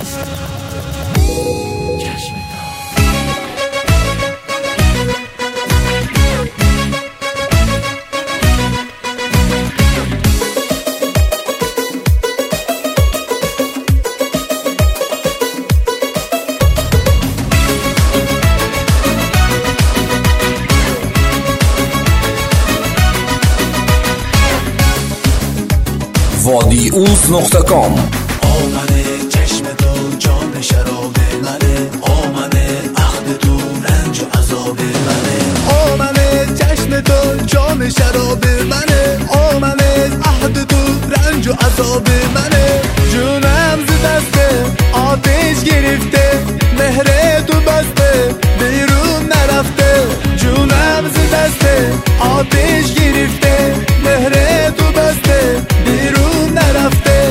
وادیوز.com آمنه چشم تو جام شراب منه، آمنه عهد تو رنج و عذاب منه، آمنه چشم تو جام شراب منه، آمنه عهد تو رنج و عذاب منه. جونم ز دست آتش گرفته، مهر تو بسته بیرون نرفته. جونم ز دست آتش گرفته، مهر تو بسته بیرون نرفته.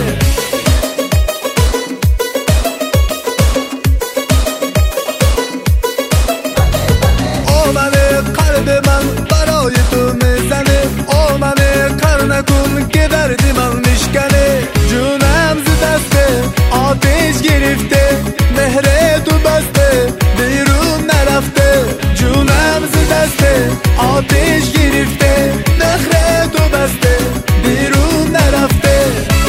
آمنه قلب من برای تو میزنه، آمنه کار نکن که درد من میشکنه. جونم ز دست آتش گرفته، مهر تو بسته بیرون نرفته. جونم ز دست آتش گرفته، مهر تو بسته بیرون نرفته.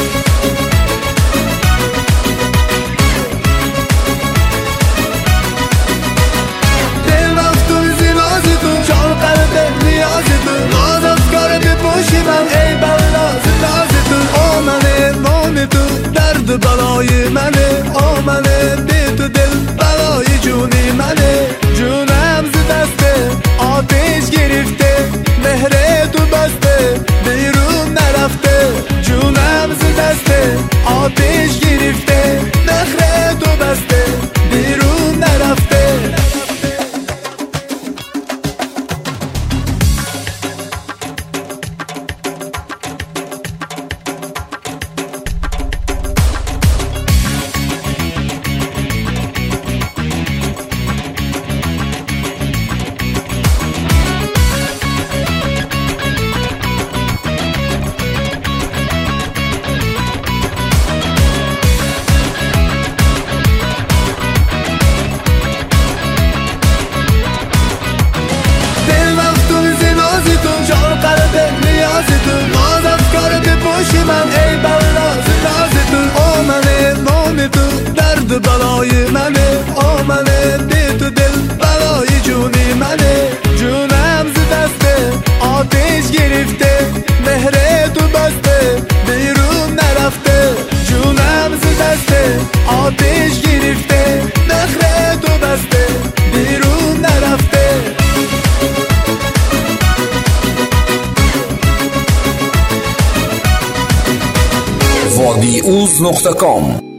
دل مفتون زناز تو، جان قلب نیاز تو، ناز افکار بپوشی من ای بلا زناز تو. آمنه نام تو درد بلای منه، آمنه بی تو دل بلای جونی منه. جونم ز دست آتش گرفته، مهر تو بسته بیرون نرفته. جونم ز دست آتش گرفته، مهر تو بسته بیرون نرفته. بلای منه، آمنه بی تو دل بلای جونی منه. جونم ز دست آتش گرفته، مهر تو بسته بیرون نرفته. جونم ز دست آتش گرفته، مهر تو بسته بیرون نرفته. وادیوز.com